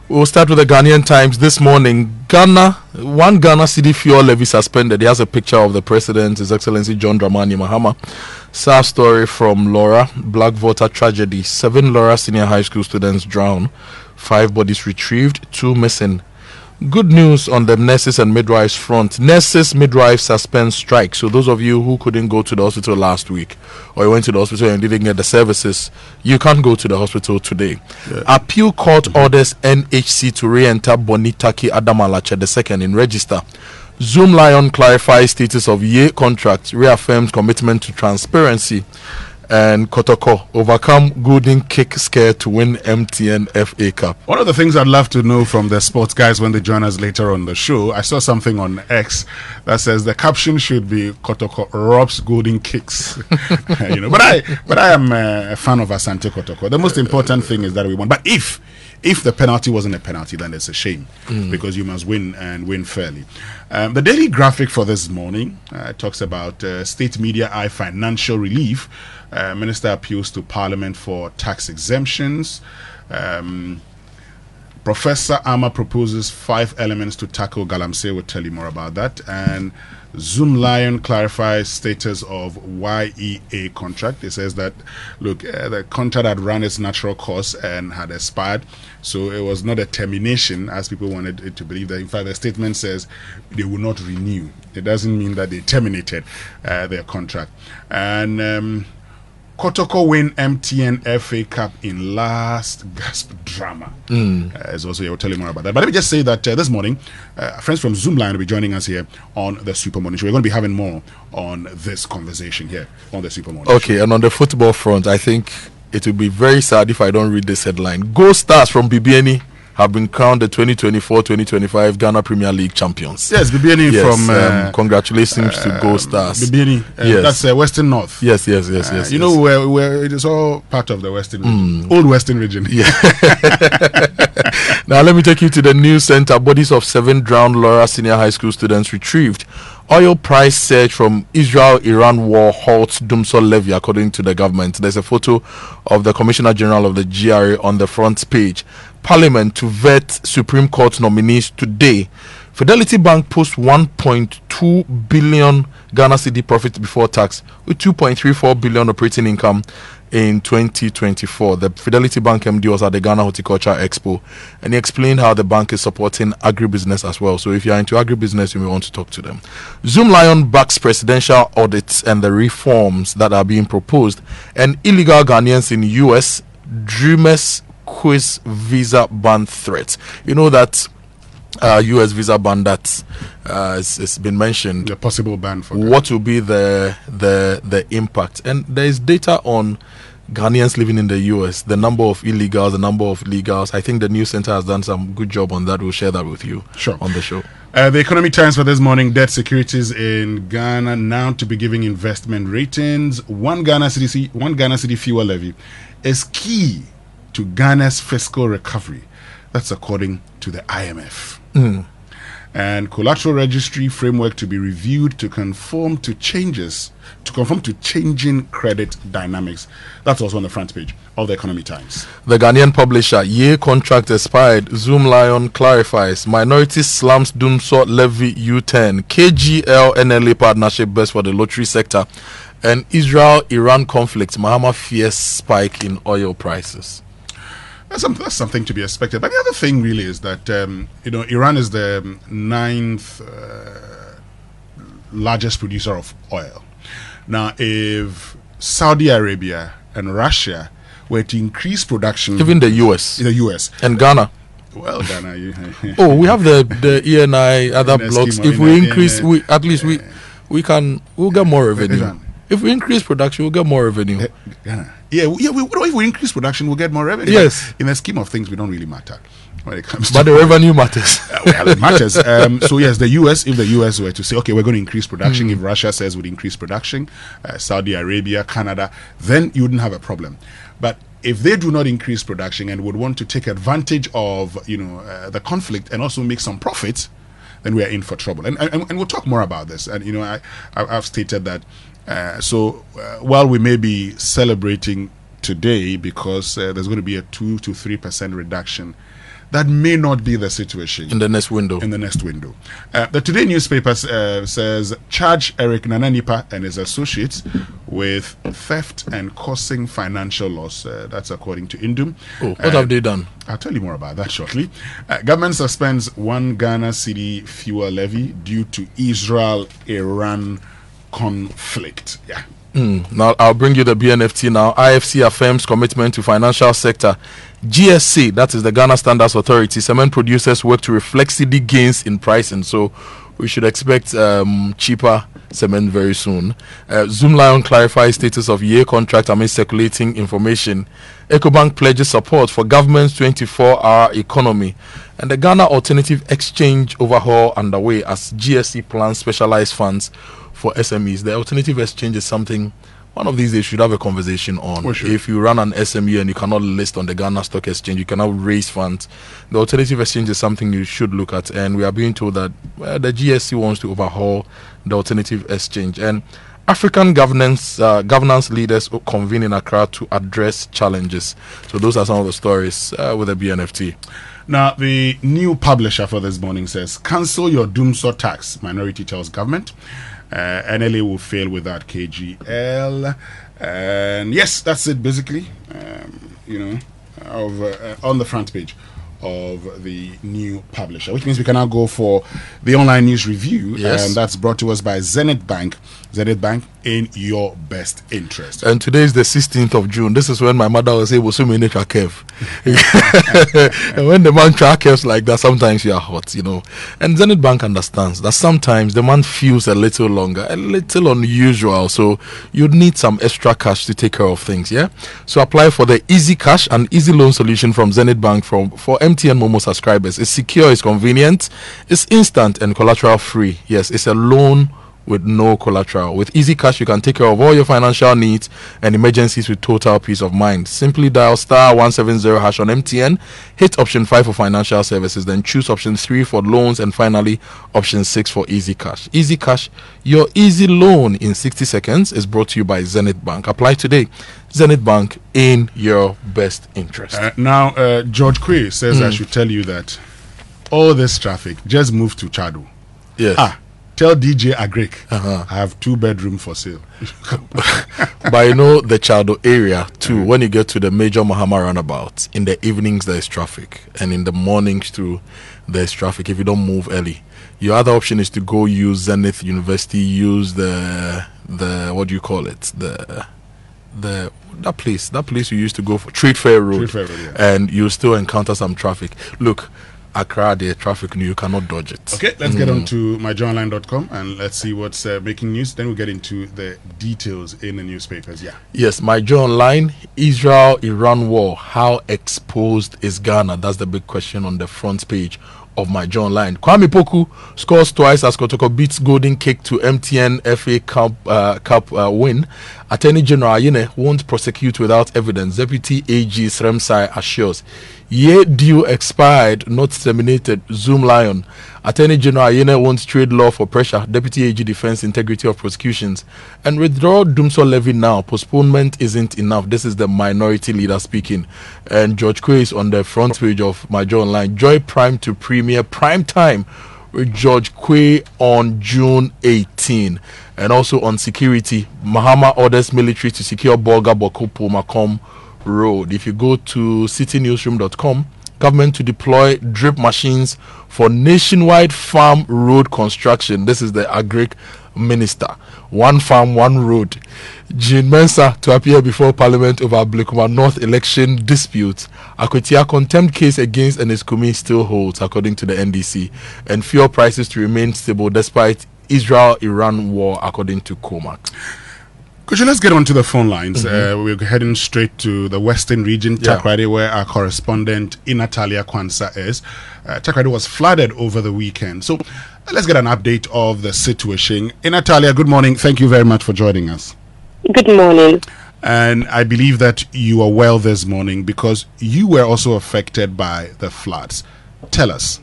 We'll start with the Ghanaian Times this morning. One Ghana city fuel levy suspended. He has a picture of the president, His Excellency John Dramani Mahama. Sad story from Laura. Black voter tragedy. 7 Laura senior high school students drowned. 5 bodies retrieved. 2 missing. Good news on the nurses and midwives front. Nurses, midwives suspend strike. So those of you who couldn't go to the hospital last week, or you went to the hospital and didn't get the services, you can't go to the hospital today. Yeah. Appeal court orders NHC to re-enter Bonitaki Adamalache II in register. Zoom Lion clarifies status of Ye contract, reaffirms commitment to transparency. And Kotoko overcome Golden Kick scare to win MTN FA Cup. One of the things I'd love to know from the sports guys when they join us later on the show, I saw something on X that says the caption should be Kotoko robs Golden Kicks. But I am a fan of Asante Kotoko. The most important thing is that we won. But if the penalty wasn't a penalty, then it's a shame because you must win and win fairly. The daily graphic for this morning talks about state media eye financial relief. Minister appeals to Parliament for tax exemptions. Professor Ama proposes 5 elements to tackle Galamsey. We'll tell you more about that. And Zoom Lion clarifies status of YEA contract. It says that, look, the contract had run its natural course and had expired. So it was not a termination, as people wanted it to believe. That in fact, the statement says they will not renew. It doesn't mean that they terminated their contract. And Kotoko win MTN FA Cup in last gasp drama. As also, I will tell you more about that. But let me just say that this morning, friends from Zoom Line will be joining us here on the Super Morning Show. We're going to be having more on this conversation here on the Super Morning Show. Okay, and on the football front, I think it will be very sad if I don't read this headline. Go Stars from BBNE have been crowned the 2024-2025 Ghana Premier League champions. Yes, BBNE from... congratulations to Go Stars. BBNE, yes. That's Western North. Yes. You know, where it is all part of the Western region. Old Western region. Yeah. Now let me take you to the news center. Bodies of 7 drowned Laura senior high school students retrieved. Oil price surge from Israel-Iran war halts Dumsor levy, according to the government. There's a photo of the Commissioner General of the GRA on the front page. Parliament to vet Supreme Court nominees today. Fidelity Bank posts 1.2 billion Ghana cedi profit before tax with 2.34 billion operating income in 2024. The Fidelity Bank MD was at the Ghana Horticulture Expo, and he explained how the bank is supporting agribusiness as well. So if you're into agribusiness, you may want to talk to them. Zoom Lion backs presidential audits and the reforms that are being proposed. And illegal Ghanaians in US, Dreamers quiz visa ban threat. You know that US visa ban that has been mentioned. The possible ban for Ghana. What will be the impact? And there is data on Ghanaians living in the US, the number of illegals, the number of legals. I think the News Center has done some good job on that. We'll share that with you on the show. The Economic Times for this morning: debt securities in Ghana now to be giving investment ratings. One Ghana city fuel levy is key to Ghana's fiscal recovery. That's according to the IMF. And collateral registry framework to be reviewed to conform to changing credit dynamics. That's also on the front page of the Economic Times. The Ghanaian publisher: Ye contract expired. Zoom Lion clarifies. Minority slums Dumsor levy U10. KGL NLA partnership best for the lottery sector. And Israel-Iran conflict. Mahama fears spike in oil prices. That's something to be expected. But the other thing really is that Iran is the 9th largest producer of oil. Now, if Saudi Arabia and Russia were to increase production, even the US and Ghana. Well, Ghana. We have the ENI other blocks. If we increase, we'll get more revenue. If we increase production, we'll get more revenue. Ghana. If we increase production, we'll get more revenue. Yes. In the scheme of things, we don't really matter when it comes to... But the revenue matters. Well, it matters. So, yes, if the US were to say, okay, we're going to increase production, if Russia says we'd increase production, Saudi Arabia, Canada, then you wouldn't have a problem. But if they do not increase production and would want to take advantage of, the conflict and also make some profits, then we are in for trouble. And we'll talk more about this. And, I've stated that while we may be celebrating today because there's going to be a 2 to 3% reduction, that may not be the situation in the next window. The Today newspaper says charge Eric Nananipa and his associates with theft and causing financial loss. That's according to Indum. Oh, what have they done? I'll tell you more about that shortly. Government suspends 1 Ghana cedi fuel levy due to Israel-Iran conflict. Yeah. Now I'll bring you the BNFT now. IFC affirms commitment to financial sector. GSC, that is the Ghana Standards Authority, cement producers work to reflect steady gains in pricing. So we should expect cheaper cement very soon. Zoom Lion clarifies status of year contract amid circulating information. EcoBank pledges support for government's 24-hour economy. And the Ghana Alternative Exchange overhaul underway as GSC plans specialized funds for SMEs. The Alternative Exchange is something one of these days should have a conversation on. Sure. If you run an SME and you cannot list on the Ghana Stock Exchange, you cannot raise funds. The Alternative Exchange is something you should look at, and we are being told that the GSC wants to overhaul the Alternative Exchange. And African governance leaders convene in Accra to address challenges. So those are some of the stories with the BNFT. Now, the new publisher for this morning says, cancel your Dumsor tax, minority tells government. NLA will fail without KGL. And yes, that's it basically, on the front page of the new publisher, which means we can now go for the online news review. Yes. And that's brought to us by Zenith Bank. Zenith Bank, in your best interest. And today is the 16th of June. This is when my mother was able to manage her Kev. And when the man track Kevs like that, sometimes you are hot, And Zenith Bank understands that sometimes the man feels a little longer, a little unusual. So you'd need some extra cash to take care of things, yeah? So apply for the Easy Cash and Easy Loan solution from Zenith Bank for MTN Momo subscribers. It's secure, it's convenient, it's instant and collateral free. Yes, it's a loan with no collateral. With Easy Cash, you can take care of all your financial needs and emergencies with total peace of mind. Simply dial *170# on MTN, hit option 5 for financial services, then choose option 3 for loans, and finally option 6 for Easy Cash. Easy Cash, your easy loan in 60 seconds, is brought to you by Zenith Bank. Apply today. Zenith Bank, in your best interest. Now, George Quay says I should tell you that all this traffic just moved to Chado. Yes. Tell DJ Agric I have 2-bedroom for sale. But the Chado area too, when you get to the major Mahama roundabout, in the evenings there is traffic, and in the mornings too there is traffic if you don't move early. Your other option is to go use Zenith University, use the what do you call it? That place you used to go for, Trade Fair Road, yeah. And you still encounter some traffic. Look, Accra, the traffic, you cannot dodge it. Okay, let's get on to myjournline.com and let's see what's making news. Then we'll get into the details in the newspapers. Yeah. Yes, MyJournline, Israel-Iran war. How exposed is Ghana? That's the big question on the front page of MyJournline. Kwame Poku scores twice as Kotoko beats Golden Cake to MTN FA Cup win. Attorney General Ayine won't prosecute without evidence. Deputy AG Sremsai assures. Year due expired, not terminated. Zoom Lion. Attorney General Ayine wants trade law for pressure. Deputy AG defends integrity of prosecutions. And withdraw Dumsor levy now. Postponement isn't enough. This is the minority leader speaking. And George Quay is on the front page of MyJournline. Joy Prime to Premier Prime Time with George Quay on June 18. And also on security, Mahama orders military to secure Bolga Bokopo Macom Road. If you go to citynewsroom.com, government to deploy drip machines for nationwide farm road construction. This is the Agric Minister. One farm, one road. Jean Mensa to appear before Parliament over Blekuma North election dispute. Akwetia contempt case against Eniskumi still holds, according to the NDC. And fuel prices to remain stable despite Israel-Iran war, according to COMAC. Could you let's get on to the phone lines? We're heading straight to the Western region, Takoradi, where our correspondent Inatalia Kwansa is. Takoradi was flooded over the weekend. So let's get an update of the situation. Inatalia, good morning. Thank you very much for joining us. Good morning. And I believe that you are well this morning because you were also affected by the floods. Tell us.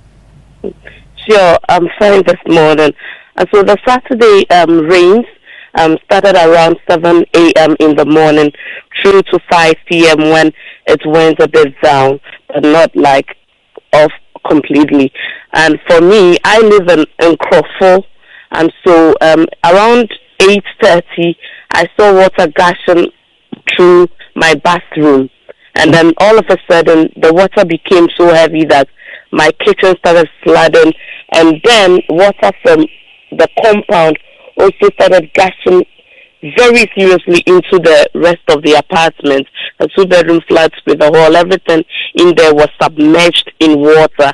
Sure, I'm fine this morning. And so the Saturday rains started around 7 a.m. in the morning through to 5 p.m. when it went a bit down, but not like off completely. And for me, I live in Crawford, and so around 8:30, I saw water gushing through my bathroom. And then all of a sudden, the water became so heavy that my kitchen started flooding. And then water from the compound also started gushing very seriously into the rest of the apartment. A 2-bedroom flat with a hall, everything in there was submerged in water.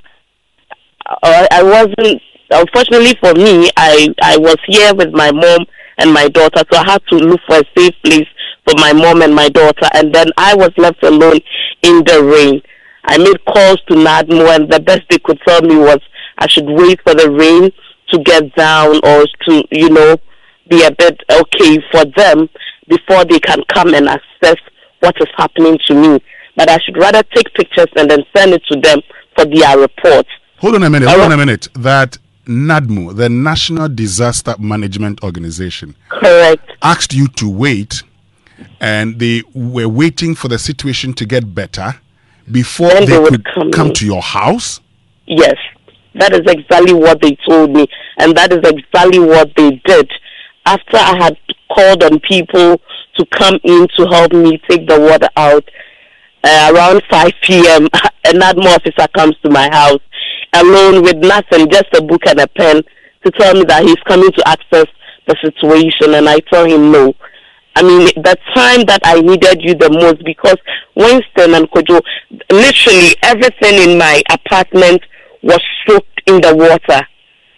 I wasn't, unfortunately for me, I was here with my mom and my daughter, so I had to look for a safe place for my mom and my daughter, and then I was left alone in the rain. I made calls to NADMO, and the best they could tell me was I should wait for the rain to get down or to, be a bit okay for them before they can come and assess what is happening to me. But I should rather take pictures and then send it to them for their report. Hold on a minute. That NADMO, the National Disaster Management Organization, correct, asked you to wait, and they were waiting for the situation to get better before they could come to your house? Yes, that is exactly what they told me, and that is exactly what they did. After I had called on people to come in to help me take the water out, around 5 p.m., a NADMO officer comes to my house, alone with nothing, just a book and a pen, to tell me that he's coming to access the situation, and I told him no. I mean, the time that I needed you the most, because Winston and Kojo, literally everything in my apartment was soaked in the water.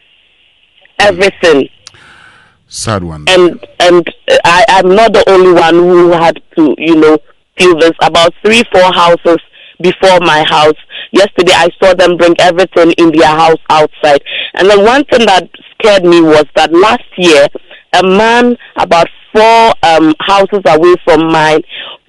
Everything. Sad one. And I'm not the only one who had to, feel this. About 3-4 houses before my house. Yesterday I saw them bring everything in their house outside. And then one thing that scared me was that last year, a man about 4 houses away from mine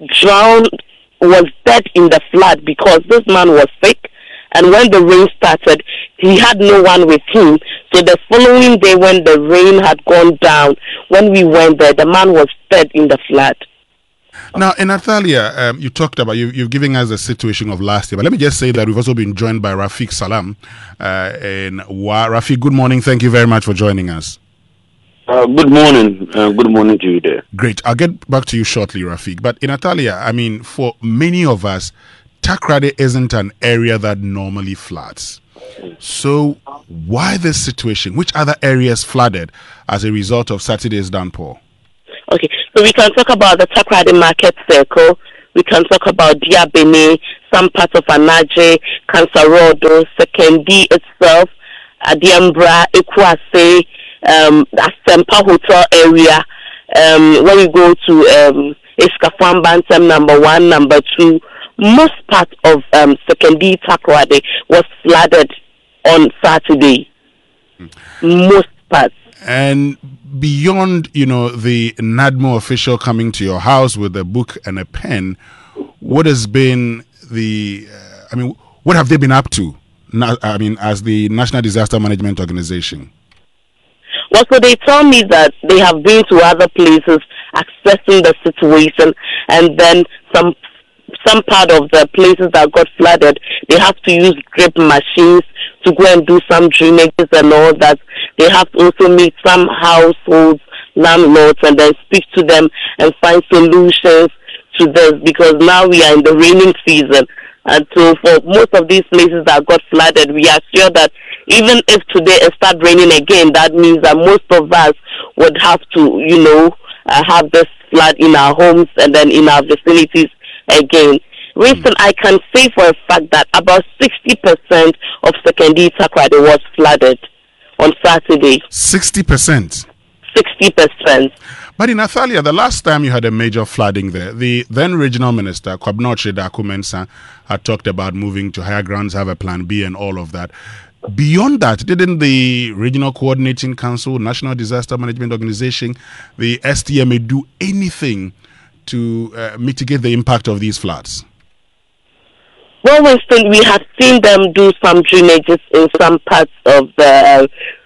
was dead in the flood because this man was sick. And when the rain started, he had no one with him. So the following day, when the rain had gone down, when we went there, the man was dead in the flood. Now, in Natalia, you talked about, you've given us the situation of last year, but let me just say that we've also been joined by Rafiq Salam in Wa. Rafiq, good morning. Thank you very much for joining us. Good morning. Good morning to you there. Great. I'll get back to you shortly, Rafiq. But in Natalia, I mean, for many of us, Takoradi isn't an area that normally floods. So why this situation? Which other areas flooded as a result of Saturday's downpour? Okay, so we can talk about the Takoradi Market Circle. We can talk about Diabene, some parts of Anaje, Kansarodo, Sekendi itself, Adiambra, Ekwase, Asempa Hotel area. When we go to Eskafam Bantam number 1, number 2, most part of Sekendi Takoradi was flooded on Saturday. Most parts. And beyond, the NADMO official coming to your house with a book and a pen, what has been what have they been up to? As the National Disaster Management Organization? Well, so they tell me that they have been to other places assessing the situation, and then some part of the places that got flooded, they have to use drip machines to go and do some drainages and all that. They have to also meet some households, landlords, and then speak to them and find solutions to this, because now we are in the raining season. And so for most of these places that got flooded, we are sure that even if today it starts raining again, that means that most of us would have to, have this flood in our homes and then in our vicinities again. Winston, I can say for a fact that about 60% of Sekendi Takoradi was flooded on Saturday. 60%? 60%. But in Athalia, the last time you had a major flooding there, the then regional minister, Kwabena Dakumensa, had talked about moving to higher grounds, have a plan B and all of that. Beyond that, didn't the Regional Coordinating Council, National Disaster Management Organization, the STMA do anything to mitigate the impact of these floods? Well, Winston, we have seen them do some drainages in some parts of the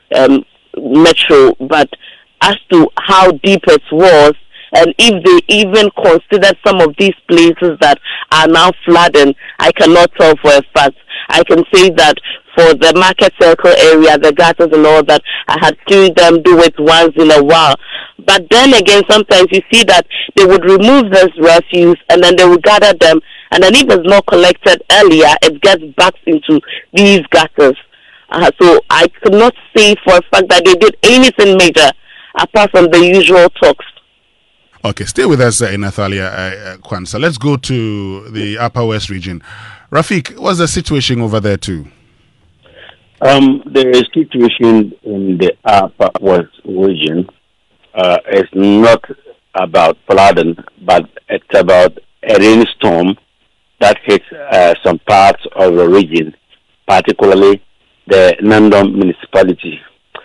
metro, but as to how deep it was, and if they even considered some of these places that are now flooding, I cannot tell for a fact. I can say that for the Market Circle area, the gutters and all that, I had seen them do it once in a while. But then again, sometimes you see that they would remove this refuse and then they would gather them, and then if it's not collected earlier, it gets back into these gutters. So I could not say for a fact that they did anything major apart from the usual talks. Okay, stay with us, Natalia Kwanzaa. Let's go to the Upper West region. Rafiq, what's the situation over there too? The situation in the Upper West region is not about flooding, but it's about a rainstorm that hits some parts of the region, particularly the Nandom municipality.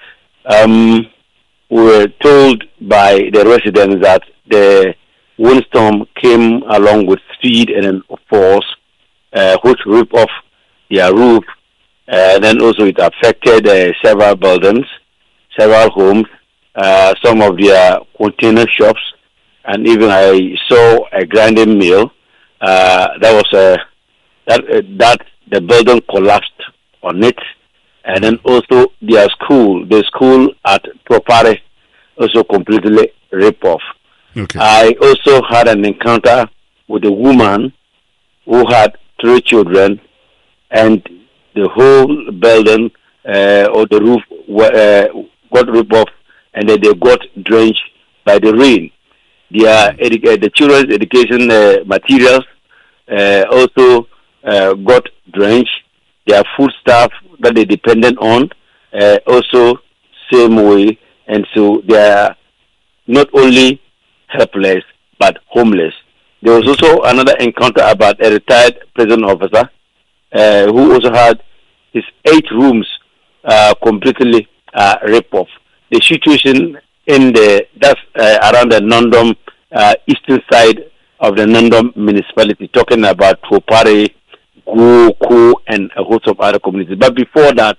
We were told by the residents that the windstorm came along with speed and force, which ripped off their roof. Then also it affected several buildings, several homes, some of their container shops, and even I saw a grinding mill. That the building collapsed on it, and then also their school, the school at Propare, also completely ripped off. Okay. I also had an encounter with a woman who had 3 children, and the whole building or the roof got ripped off, and then they got drenched by the rain. The children's education materials also got drenched. Their food stuff that they depended on also same way, and so they are not only helpless but homeless. There was also another encounter about a retired prison officer who also had his 8 rooms completely ripped off. The situation in that's around the Nandom eastern side of the Nandom municipality, talking about Propare, Goko, and a host of other communities. But before that,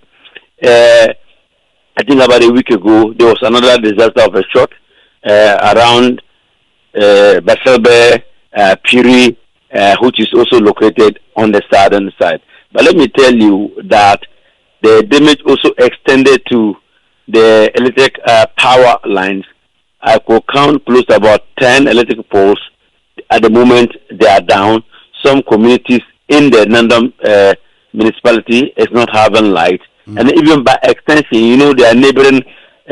I think about a week ago, there was another disaster of a shot around Baselbe, Piri, which is also located on the southern side. But let me tell you that the damage also extended to the electric power lines. I could count close to about 10 electric poles. At the moment, they are down. Some communities in the Nandom municipality is not having light. And even by extension, they are neighboring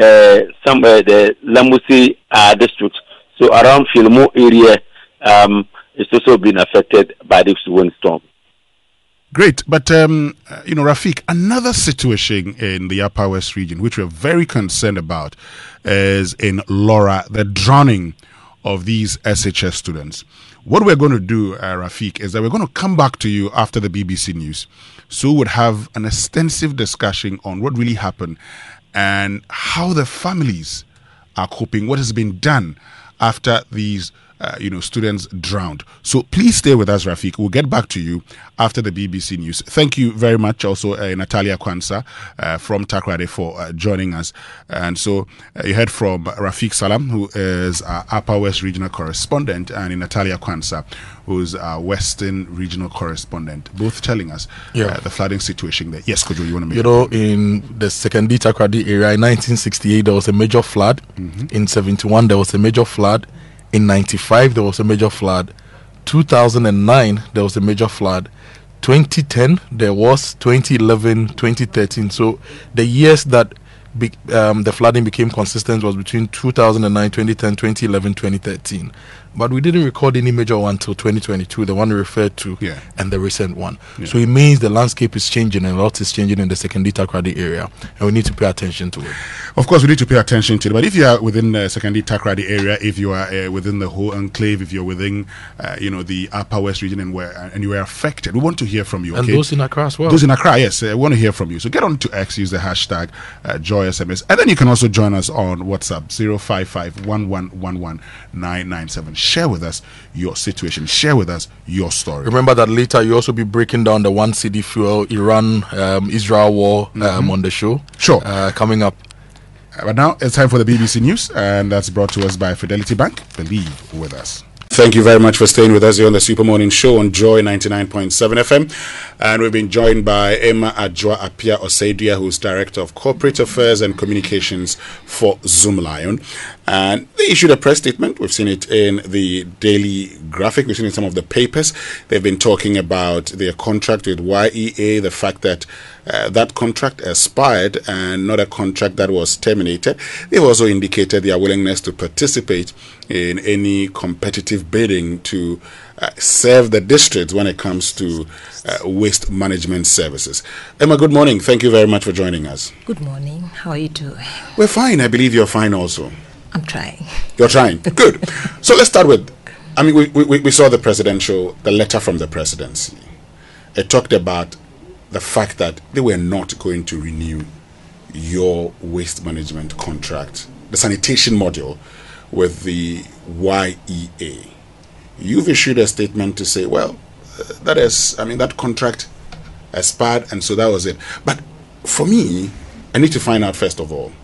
the Lamusi districts. So around Filmo area, it's also been affected by this windstorm. Great, but Rafiq, another situation in the Upper West region, which we're very concerned about, is in Laura, the drowning of these SHS students. What we're going to do, Rafiq, is that we're going to come back to you after the BBC News, so we'll have an extensive discussion on what really happened and how the families are coping, what has been done after these students drowned. So please stay with us, Rafiq. We'll get back to you after the BBC News. Thank you very much also, Natalia Kwanzaa from Takoradi for joining us. And so you heard from Rafiq Salam, who is our Upper West Regional Correspondent, and Natalia Kwanzaa, who's our Western Regional Correspondent, both telling us the flooding situation there. Yes, Kojo, you want to make in the Sekondi Takoradi area, in 1968, there was a major flood. In 71, there was a major flood. In 95, there was a major flood. 2009, there was a major flood. 2010, there was. 2011, 2013. So the years that the flooding became consistent was between 2009, 2010, 2011, 2013. But we didn't record any major one until 2022, the one we referred to, and the recent one. So it means the landscape is changing and a lot is changing in the Sekondi Takoradi area, and we need to pay attention to it. Of course, we need to pay attention to it. But if you are within the Sekondi Takoradi area, if you are within the whole enclave, if you're within, the Upper West region and you are affected, we want to hear from you. Okay? And those in Accra as well. Those in Accra, yes, we want to hear from you. So get on to X, use the hashtag JoySMS, and then you can also join us on WhatsApp 055-1111-997. Share with us your situation. Share with us your story. Remember that later you also be breaking down the 1 cedi fuel Iran-Israel war on the show. Sure. Coming up. But now it's time for the BBC News, and that's brought to us by Fidelity Bank. Believe with us. Thank you very much for staying with us here on the Super Morning Show on Joy 99.7 FM. And we've been joined by Emma Adjoa Apia Oseidia, who's Director of Corporate Affairs and Communications for Zoomlion. And they issued a press statement. We've seen it in the Daily Graphic. We've seen it in some of the papers. They've been talking about their contract with YEA, the fact that that contract expired and not a contract that was terminated. They've also indicated their willingness to participate in any competitive bidding to serve the districts when it comes to waste management services. Emma, good morning. Thank you very much for joining us. Good morning. How are you doing? We're fine. I believe you're fine also. I'm trying. You're trying. Good. So let's start with, I mean, we saw the letter from the presidency. It talked about the fact that they were not going to renew your waste management contract, the sanitation module, with the YEA. You've issued a statement to say, well, that contract expired, and so that was it. But for me, I need to find out, first of all,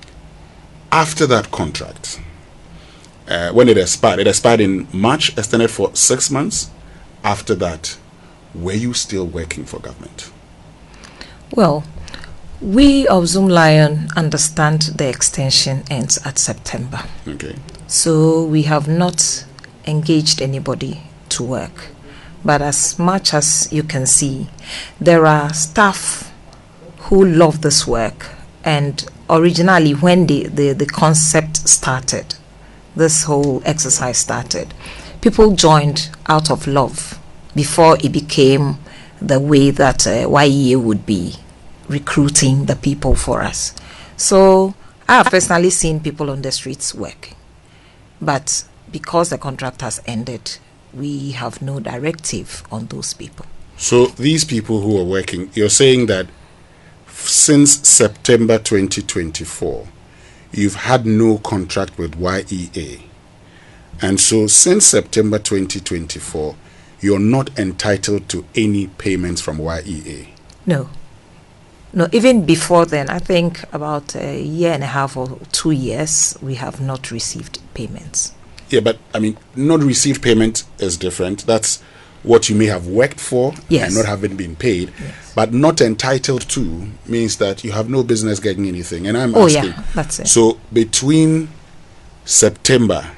after that contract, when it expired in March, extended for 6 months. After that, were you still working for government? Well, we of Zoomlion understand the extension ends at September. Okay. So we have not engaged anybody to work. But as much as you can see, there are staff who love this work. And originally, when the concept started, this whole exercise started, people joined out of love before it became the way that YEA would be recruiting the people for us. So I have personally seen people on the streets work. But because the contract has ended, we have no directive on those people. So these people who are working, you're saying that since September 2024, you've had no contract with YEA. And so since September 2024, you're not entitled to any payments from YEA. No, even before then, I think about a year and a half or 2 years, we have not received payments. Yeah, but I mean, not received payment is different. That's what you may have worked for and not having been paid. Yes. But not entitled to means that you have no business getting anything. And I'm asking, that's it. So between September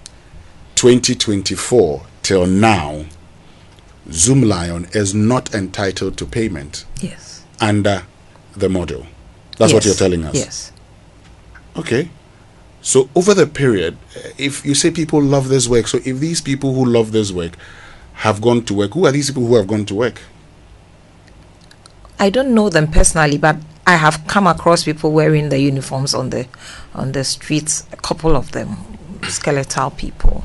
2024 till now, Zoomlion is not entitled to payment under the model. That's what you're telling us? Yes. Okay. So over the period, if you say people love this work, so if these people who love this work have gone to work, who are these people who have gone to work? I don't know them personally, but I have come across people wearing the uniforms on the streets, a couple of them, skeletal people.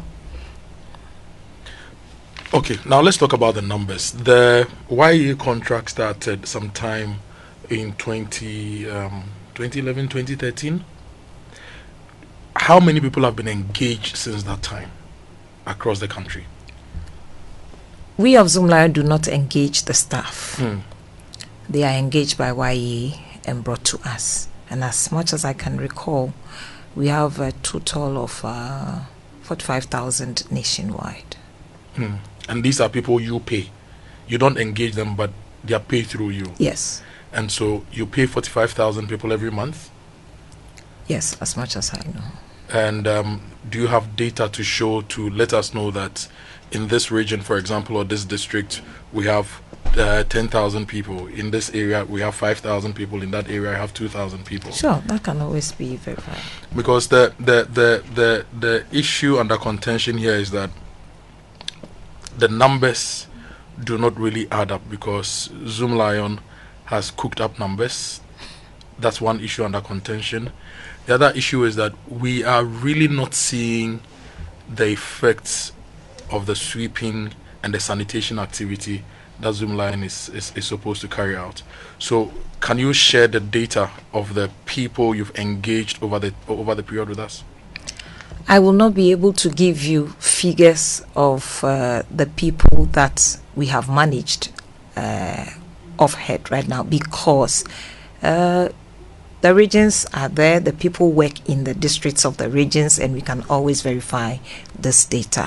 Okay, now let's talk about the numbers. The YEA contract started sometime in 2011, 2013. How many people have been engaged since that time across the country? We of Zoomlion do not engage the staff. They are engaged by YEA and brought to us. And as much as I can recall, we have a total of 45,000 nationwide. And these are people you pay. You don't engage them, but they are paid through you. Yes. And so you pay 45,000 people every month? Yes, as much as I know. And do you have data to show, to let us know that in this region, for example, or this district, we have 10,000 people. In this area, we have 5,000 people. In that area, I have 2,000 people. Sure, that can always be verified. Because the issue under contention here is that the numbers do not really add up, because Zoomlion has cooked up numbers. That's one issue under contention. The other issue is that we are really not seeing the effects of the sweeping and the sanitation activity that Zoomlion is supposed to carry out. So can you share the data of the people you've engaged over the period with us? I will not be able to give you figures of the people that we have managed off head right now, because the regions are there, the people work in the districts of the regions, and we can always verify this data.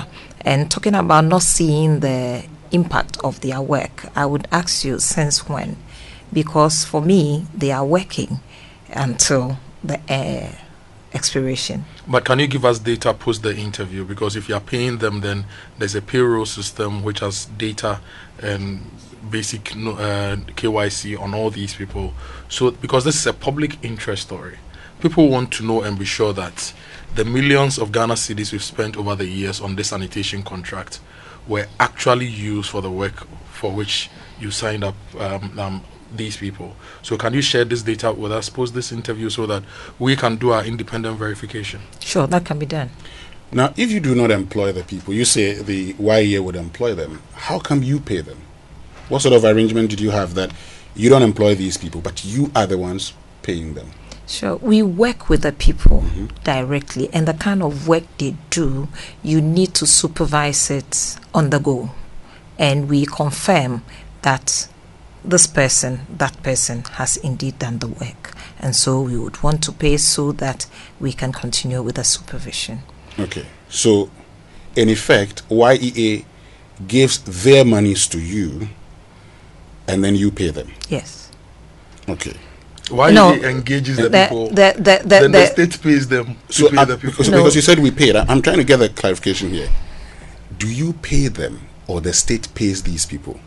And talking about not seeing the impact of their work, I would ask you, since when? Because for me, they are working until the expiration. But can you give us data post the interview? Because if you are paying them, then there's a payroll system which has data and basic KYC on all these people. So because this is a public interest story, people want to know and be sure that the millions of Ghana cedis we've spent over the years on this sanitation contract were actually used for the work for which you signed up these people. So can you share this data with us post this interview so that we can do our independent verification? Sure, that can be done. Now, if you do not employ the people, you say the YEA would employ them, how come you pay them? What sort of arrangement did you have that you don't employ these people, but you are the ones paying them? Sure, we work with the people directly, and the kind of work they do, you need to supervise it on the go. And we confirm that this person, that person has indeed done the work. And so we would want to pay so that we can continue with the supervision. Okay. So, in effect, YEA gives their monies to you and then you pay them? Yes. Okay. YEA engages the people, then the state pays them to pay the people. Because you said we paid. I'm trying to get a clarification here. Do you pay them or the state pays these people?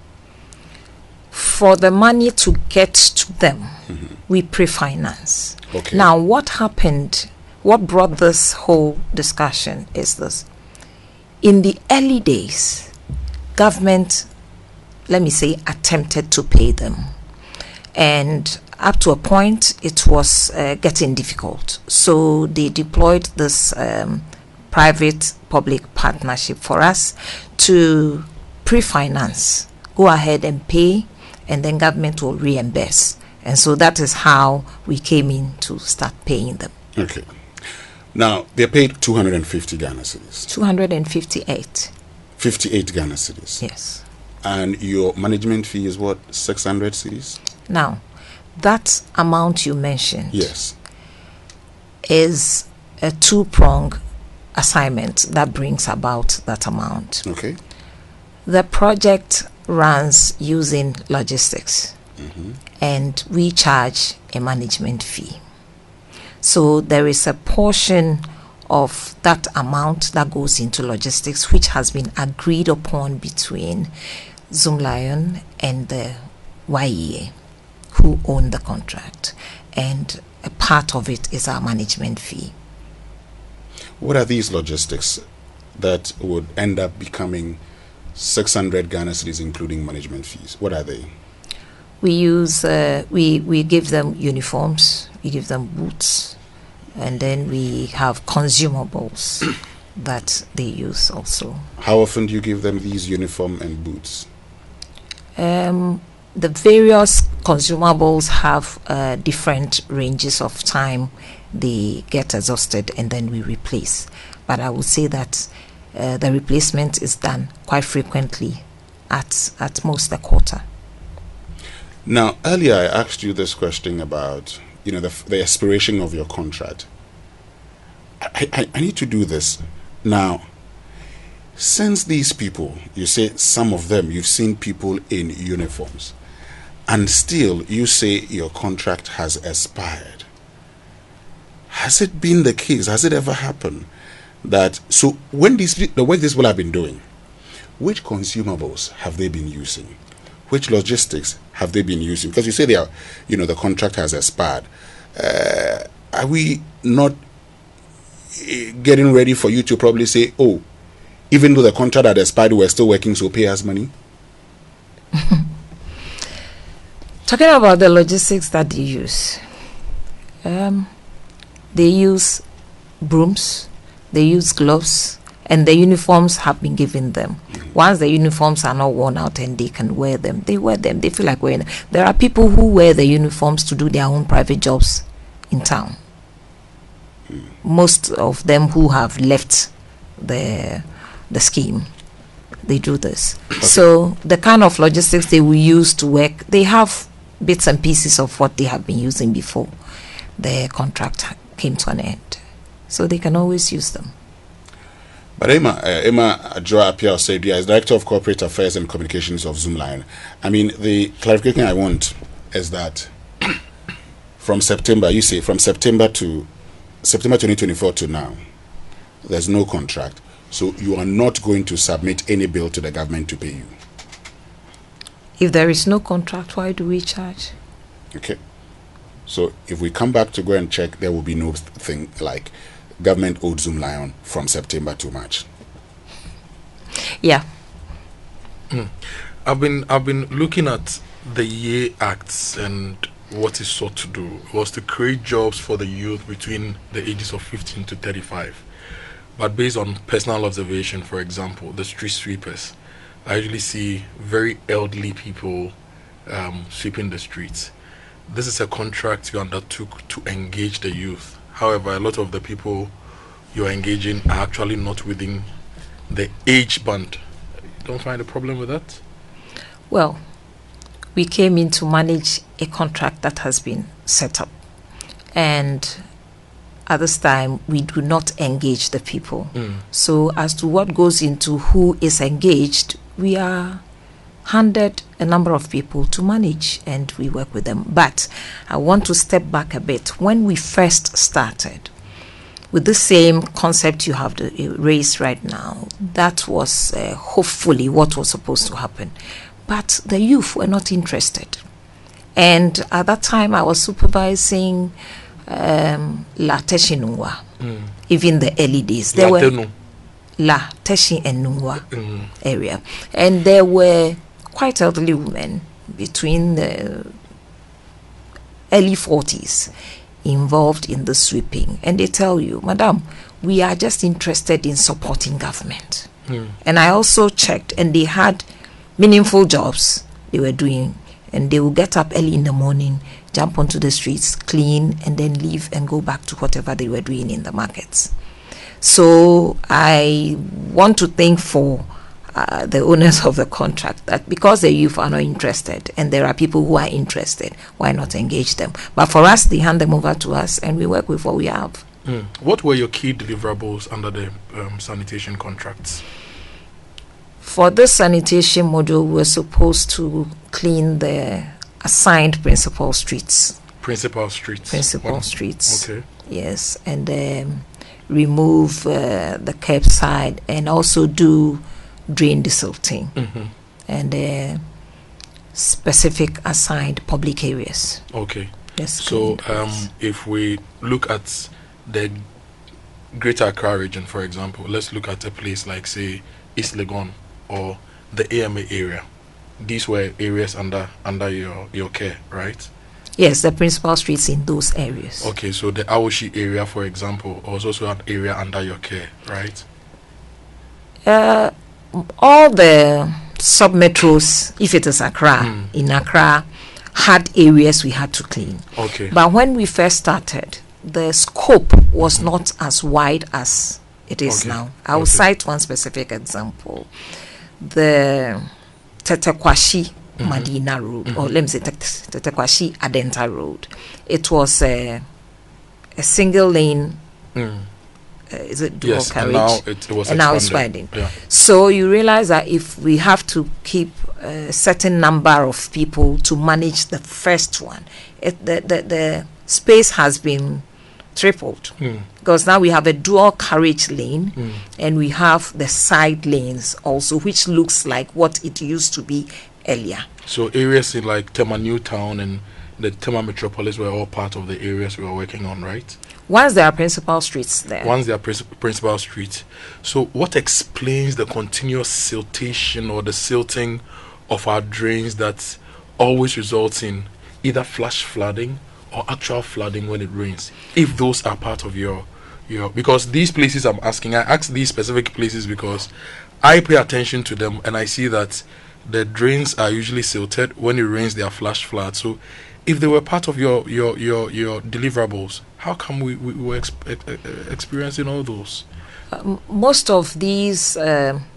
For the money to get to them, we pre-finance. Okay. Now, what happened, what brought this whole discussion is this. In the early days, government, let me say, attempted to pay them. And up to a point, it was getting difficult. So they deployed this private-public partnership for us to pre-finance, go ahead and pay, and then government will reimburse. And so that is how we came in to start paying them. Okay. Now, they're paid 250 Ghana cedis. 258. 58 Ghana cedis. Yes. And your management fee is what, 600 cedis? Now, that amount you mentioned Yes. is a two-prong assignment that brings about that amount. Okay. The project runs using logistics, and we charge a management fee. So there is a portion of that amount that goes into logistics, which has been agreed upon between Zoomlion and the YEA, who own the contract, and a part of it is our management fee. What are these logistics that would end up becoming 600 Ghana cedis, including management fees? What are they? We use, we give them uniforms, we give them boots, and then we have consumables that they use also. How often do you give them these uniform and boots? The various consumables have different ranges of time. They get exhausted and then we replace. But I would say that the replacement is done quite frequently, at most a quarter. Now, earlier I asked you this question about, the expiration of your contract. I need to do this. Now, since these people, you say some of them, you've seen people in uniforms, and still you say your contract has expired. Has it been the case? Has it ever happened that, so when the work these people have been doing, which consumables have they been using? Which logistics have they been using? Because you say they are, the contract has expired. Are we not getting ready for you to probably say, oh, even though the contract had expired, we're still working, so pay us money? Talking about the logistics that they use, they use brooms, they use gloves, and the uniforms have been given them. Once the uniforms are not worn out and they can wear them, they wear them. They feel like wearing them. There are people who wear the uniforms to do their own private jobs in town. Most of them who have left the scheme, they do this. Okay. So the kind of logistics they will use to work, they have bits and pieces of what they have been using before the contract came to an end. So they can always use them. But Emma Adjoa Apia Osedia is Director of Corporate Affairs and Communications of Zoomlion. I mean, the clarification I want is that from September 2024 to now, there's no contract. So you are not going to submit any bill to the government to pay you. If there is no contract, why do we charge? Okay. So if we come back to go and check, there will be no thing like government owed Zoomlion from September to March. Yeah. I've been looking at the YEA Acts and what is sought to do was to create jobs for the youth between the ages of 15 to 35. But based on personal observation, for example, the street sweepers, I usually see very elderly people sweeping the streets. This is a contract you undertook to engage the youth. However, a lot of the people you are engaging are actually not within the age band. You don't find a problem with that? Well, we came in to manage a contract that has been set up. And at this time, we do not engage the people. So as to what goes into who is engaged, we are handed a number of people to manage and we work with them. But I want to step back a bit. When we first started, with the same concept you have raised right now, that was hopefully what was supposed to happen. But the youth were not interested. And at that time, I was supervising La Teshinungwa, even the early days. There were La Teshin and Nungwa area. And there were quite elderly women between the early 40s involved in the sweeping. And they tell you, Madam, we are just interested in supporting government. And I also checked, and they had meaningful jobs they were doing. And they will get up early in the morning, jump onto the streets, clean, and then leave and go back to whatever they were doing in the markets. So I want to thank for the owners of the contract that because the youth are not interested and there are people who are interested, why not engage them? But for us, they hand them over to us and we work with what we have. What were your key deliverables under the sanitation contracts? For this sanitation module, we're supposed to clean the assigned principal streets. Principal streets. Principal streets. Okay. Yes, and remove the curbside and also do drain desilting and specific assigned public areas. Okay. Yes. So if we look at the Greater Accra region, for example, let's look at a place like, say, East Legon or the AMA area. These were areas under your care, right? Yes, the principal streets in those areas. Okay, so the Awoshi area, for example, was also an area under your care, right? All the sub-metros, if it is Accra, in Accra, had areas we had to clean. Okay. But when we first started, the scope was not as wide as it is now. I will cite one specific example. The Tetekwashi Madina Road, or let me say Tetekwashi Adenta Road. It was a single lane. Is it dual carriage? And now it's widening. Yeah. So you realize that if we have to keep a certain number of people to manage the first one, the space has been tripled because now we have a dual carriage lane and we have the side lanes also, which looks like what it used to be earlier. So areas in like Tema Newtown and the Tema Metropolis were all part of the areas we were working on, right? Once there are principal streets there. Once there are principal streets. So what explains the continuous siltation or the silting of our drains that always results in either flash flooding or actual flooding when it rains, if those are part of your because these places I ask these specific places because I pay attention to them and I see that the drains are usually silted. When it rains, they are flash flood. So if they were part of your deliverables, how come we were experiencing all those? Most of these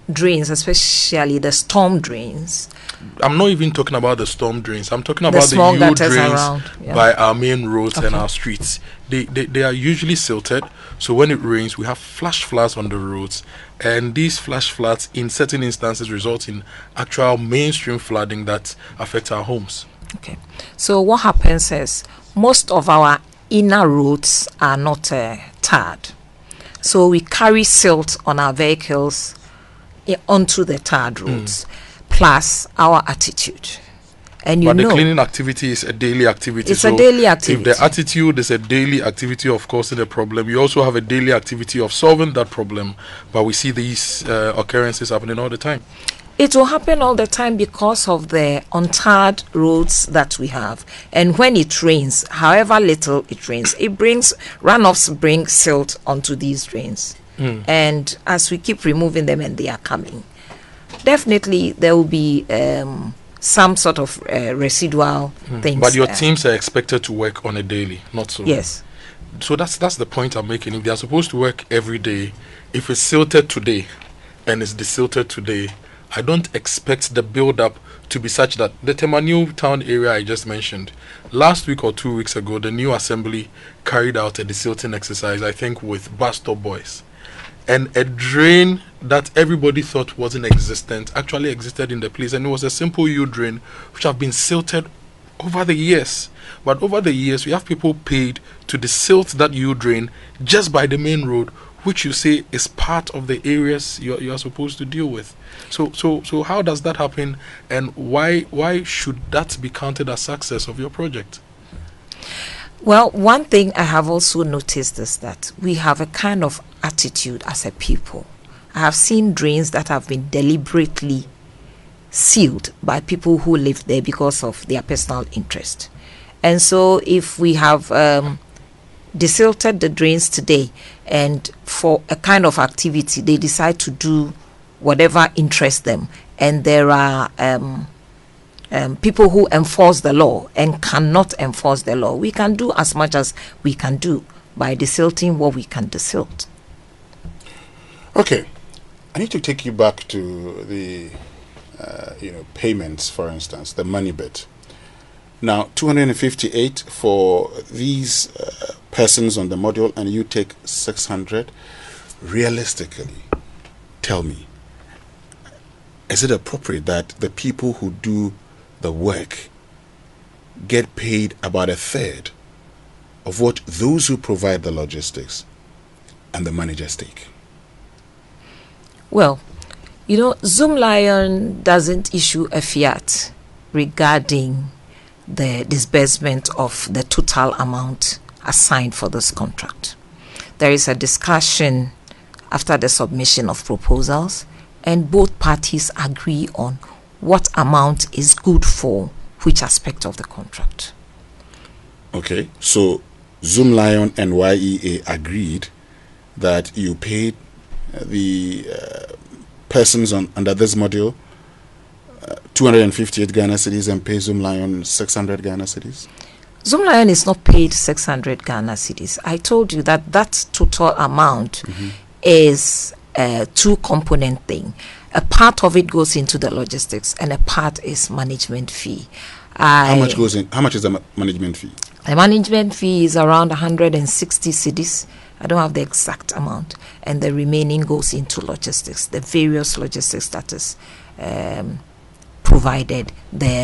drains, especially the storm drains. I'm not even talking about the storm drains. I'm talking The about the small U gutters drains around, yeah. by our main roads and Okay. our streets. They are usually silted, so when it rains, we have flash floods on the roads, and these flash floods, in certain instances, result in actual mainstream flooding that affects our homes. Okay. So what happens is most of our inner roads are not tarred. So we carry silt on our vehicles onto the tarred roads, plus our attitude. And But the cleaning activity is a daily activity. It's a daily activity. If the attitude is a daily activity of causing a problem, you also have a daily activity of solving that problem. But we see these occurrences happening all the time. It will happen all the time because of the untarred roads that we have. And when it rains, however little it rains, runoffs bring silt onto these drains. And as we keep removing them and they are coming, definitely there will be some sort of residual things. But your teams are expected to work on a daily, not so. Yes. So that's the point I'm making. If they are supposed to work every day, if it's silted today and it's desilted today, I don't expect the build-up to be such that the Temanu town area I just mentioned, last week or 2 weeks ago, the new assembly carried out a desilting exercise, I think, with bus stop boys. And a drain that everybody thought wasn't existent actually existed in the place, and it was a simple U drain which have been silted over the years. But over the years, we have people paid to desilt that U drain just by the main road, which you say is part of the areas you are supposed to deal with. So how does that happen, and why should that be counted as success of your project? Well, one thing I have also noticed is that we have a kind of attitude as a people. I have seen drains that have been deliberately sealed by people who live there because of their personal interest. And so if we have desilted the drains today, and for a kind of activity they decide to do whatever interests them, and there are people who enforce the law and cannot enforce the law, we can do as much as we can do by desilting what we can desilt. Okay, I need to take you back to the payments, for instance, the money bit. Now, 258 for these persons on the module, and you take 600. Realistically, tell me, is it appropriate that the people who do the work get paid about a third of what those who provide the logistics and the managers take? Well, Zoomlion doesn't issue a fiat regarding the disbursement of the total amount assigned for this contract. There is a discussion after the submission of proposals, and both parties agree on what amount is good for which aspect of the contract. Okay, so Zoomlion and YEA agreed that you paid the persons under this module 258 Ghana cedis and pay Zoomlion 600 Ghana cedis? Zoomlion is not paid 600 Ghana cedis. I told you that total amount is a two-component thing. A part of it goes into the logistics, and a part is management fee. How much goes in? How much is the management fee? The management fee is around 160 cedis. I don't have the exact amount, and the remaining goes into logistics, the various logistics that is provided.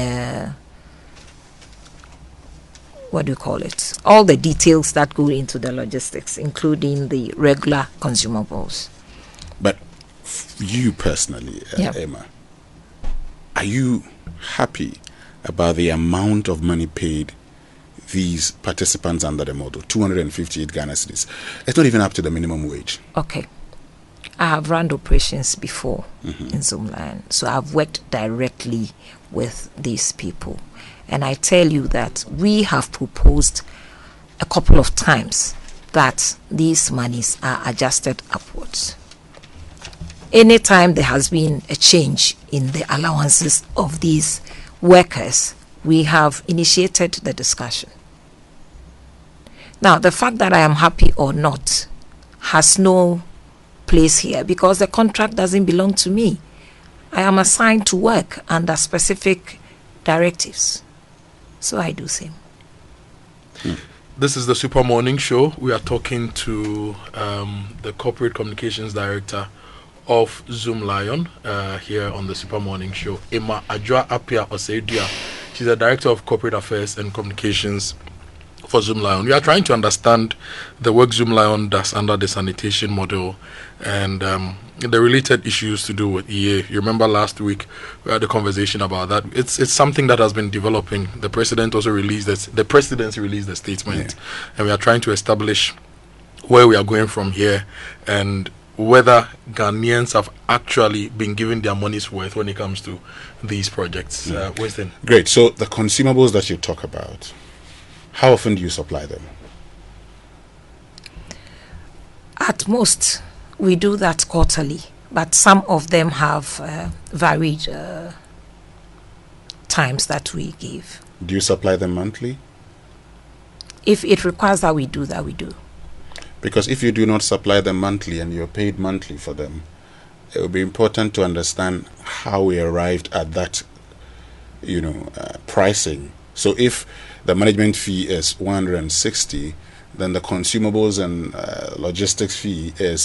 All the details that go into the logistics, including the regular consumables. But you personally, Emma, are you happy about the amount of money paid these participants under the model? 258 Ghana cedis. It's not even up to the minimum wage. Okay. I have run operations before in Zoomlion, so I've worked directly with these people. And I tell you that we have proposed a couple of times that these monies are adjusted upwards. Anytime there has been a change in the allowances of these workers, we have initiated the discussion. Now, the fact that I am happy or not has no place here because the contract doesn't belong to me. I am assigned to work under specific directives. So I do same. This is the Super Morning Show. We are talking to the Corporate Communications Director of Zoomlion here on the Super Morning Show, Emma Adjoa Apia Oseidia. She's the Director of Corporate Affairs and Communications for Zoomlion. We are trying to understand the work Zoomlion does under the sanitation model and the related issues to do with EA. You remember last week we had a conversation about that. It's something that has been developing. The president also released this. The presidency released a statement, and we are trying to establish where we are going from here and whether Ghanaians have actually been given their money's worth when it comes to these projects. Winston. Great. So the consumables that you talk about, how often do you supply them? At most, we do that quarterly, but some of them have varied times that we give. Do you supply them monthly? If it requires that we do that, we do. Because if you do not supply them monthly and you're paid monthly for them, it will be important to understand how we arrived at that, pricing. So if the management fee is 160, then the consumables and logistics fee is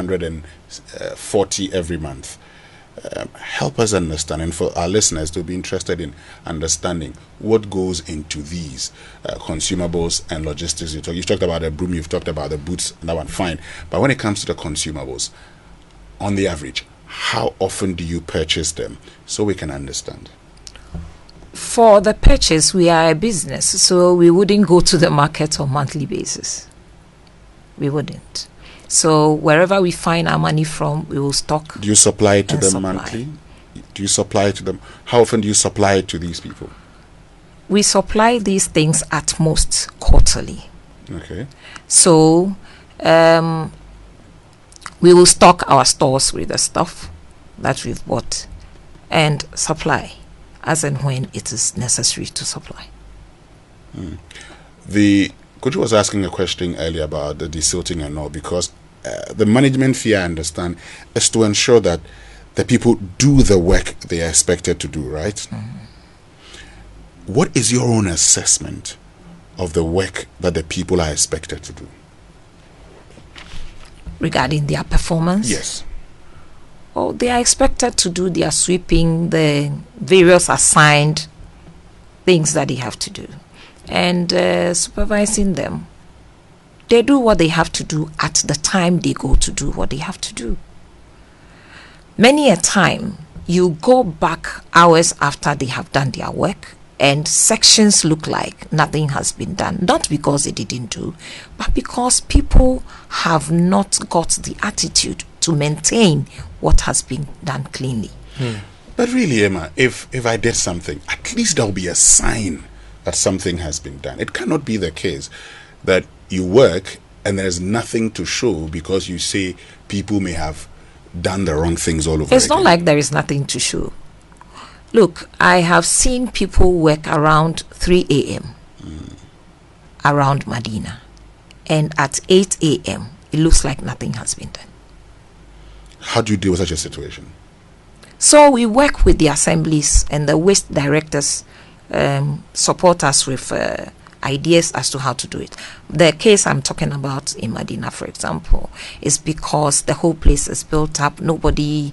440 every month. Help us understand, and for our listeners to be interested in understanding what goes into these consumables and logistics. You've talked about the broom, you've talked about the boots, that one, fine. But when it comes to the consumables, on the average, how often do you purchase them so we can understand? For the purchase, we are a business, so we wouldn't go to the market on a monthly basis. We wouldn't. So wherever we find our money from, we will stock. Do you supply it to them monthly? Do you supply it to them? How often do you supply it to these people? We supply these things at most quarterly. Okay. So we will stock our stores with the stuff that we've bought and supply as and when it is necessary to supply. The coach was asking a question earlier about the desilting and all, because the management fee, I understand, is to ensure that the people do the work they are expected to do, right? Mm-hmm. What is your own assessment of the work that the people are expected to do? Regarding their performance? Yes. Oh, they are expected to do their sweeping, the various assigned things that they have to do, and supervising them. They do what they have to do at the time they go to do what they have to do. Many a time, you go back hours after they have done their work, and sections look like nothing has been done. Not because they didn't do, but because people have not got the attitude to maintain what has been done cleanly. But really, Emma, if I did something, at least there will be a sign that something has been done. It cannot be the case that you work and there's nothing to show because you say people may have done the wrong things all over. It's not like there is nothing to show. Look, I have seen people work around 3 a.m. around Medina, and at 8 a.m. it looks like nothing has been done. How do you deal with such a situation? So we work with the assemblies, and the waste directors support us with ideas as to how to do it. The case I'm talking about in Medina, for example, is because the whole place is built up. Nobody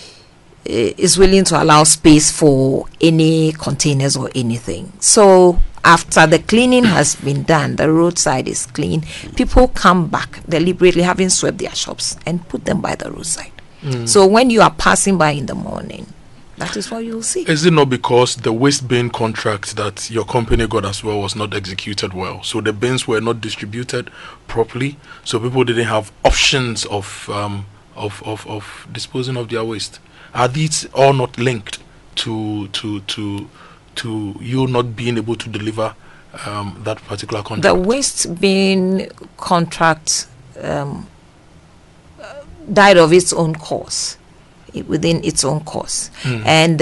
is willing to allow space for any containers or anything. So after the cleaning has been done, the roadside is clean, people come back deliberately, having swept their shops, and put them by the roadside. So when you are passing by in the morning, that is what you will see. Is it not because the waste bin contract that your company got as well was not executed well? So the bins were not distributed properly, so people didn't have options of disposing of their waste. Are these all not linked to you not being able to deliver that particular contract? The waste bin contract died of its own course, within its own course. And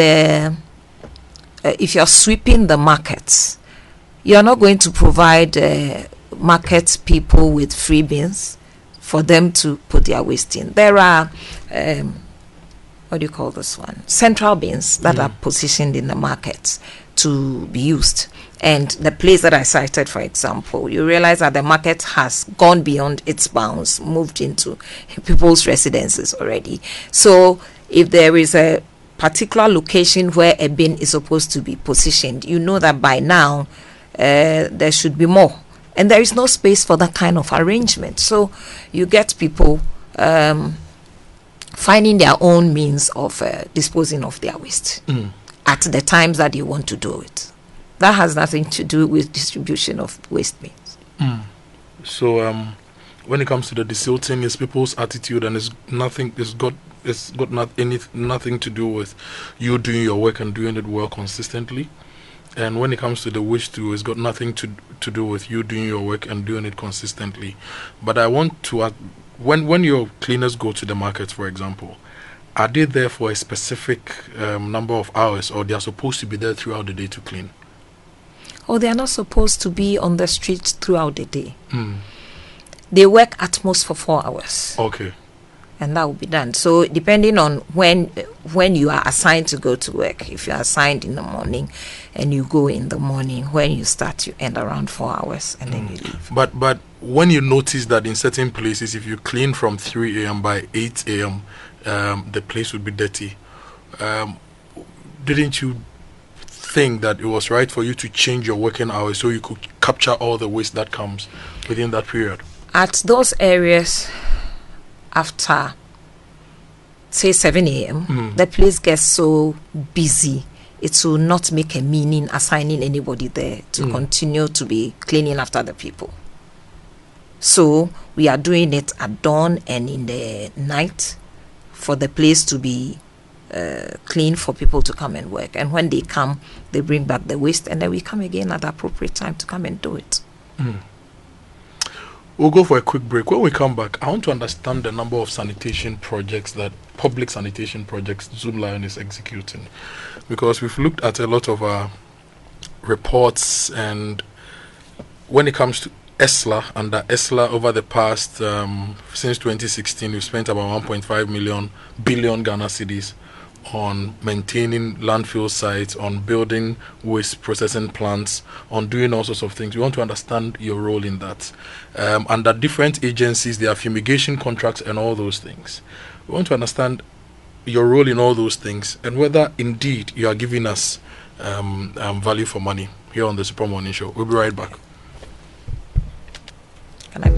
if you're sweeping the markets, you're not going to provide market people with free bins for them to put their waste in. There are what do you call this one? Central bins that are positioned in the markets to be used. And the place that I cited, for example, you realize that the market has gone beyond its bounds, moved into people's residences already. So if there is a particular location where a bin is supposed to be positioned, you know that by now there should be more. And there is no space for that kind of arrangement. So you get people finding their own means of disposing of their waste at the times that you want to do it. That has nothing to do with distribution of waste bins. So when it comes to the desilting, it's people's attitude, and it's nothing. It's got nothing to do with you doing your work and doing it well consistently. And when it comes to the wish to, it's got nothing to do with you doing your work and doing it consistently. But I want to when your cleaners go to the market, for example, are they there for a specific number of hours, or they are supposed to be there throughout the day to clean? Oh, they are not supposed to be on the streets throughout the day. They work at most for 4 hours. Okay. And that will be done. So depending on when you are assigned to go to work, if you are assigned in the morning and you go in the morning, when you start, you end around 4 hours and then you leave. But when you notice that in certain places, if you clean from 3 a.m. by 8 a.m., the place would be dirty. Didn't you think that it was right for you to change your working hours so you could capture all the waste that comes within that period? At those areas, after say 7 a.m., the place gets so busy, it will not make a meaning assigning anybody there to continue to be cleaning after the people. So we are doing it at dawn and in the night for the place to be clean, for people to come and work. And when they come, they bring back the waste, and then we come again at the appropriate time to come and do it. We'll go for a quick break. When we come back, I want to understand the number of sanitation projects that public sanitation projects Zoomlion is executing, because we've looked at a lot of reports, and when it comes to under ESLA over the past since 2016, we've spent about 1.5 billion Ghana cedis on maintaining landfill sites, on building waste processing plants, on doing all sorts of things. We want to understand your role in that. Under different agencies, there are fumigation contracts and all those things. We want to understand your role in all those things and whether indeed you are giving us value for money here on the Super Morning Show. We'll be right back.